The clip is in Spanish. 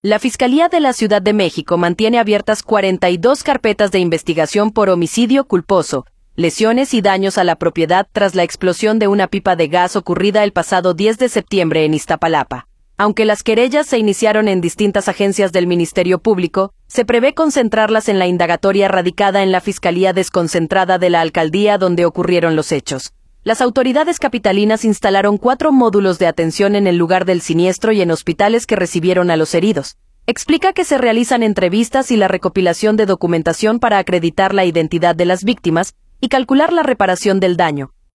La Fiscalía de la Ciudad de México mantiene abiertas 42 carpetas de investigación por homicidio culposo, lesiones y daños a la propiedad tras la explosión de una pipa de gas ocurrida el pasado 10 de septiembre en Iztapalapa. Aunque las querellas se iniciaron en distintas agencias del Ministerio Público, se prevé concentrarlas en la indagatoria radicada en la Fiscalía Desconcentrada de la Alcaldía donde ocurrieron los hechos. Las autoridades capitalinas instalaron 4 módulos de atención en el lugar del siniestro y en hospitales que recibieron a los heridos. Explica que se realizan entrevistas y la recopilación de documentación para acreditar la identidad de las víctimas y calcular la reparación del daño.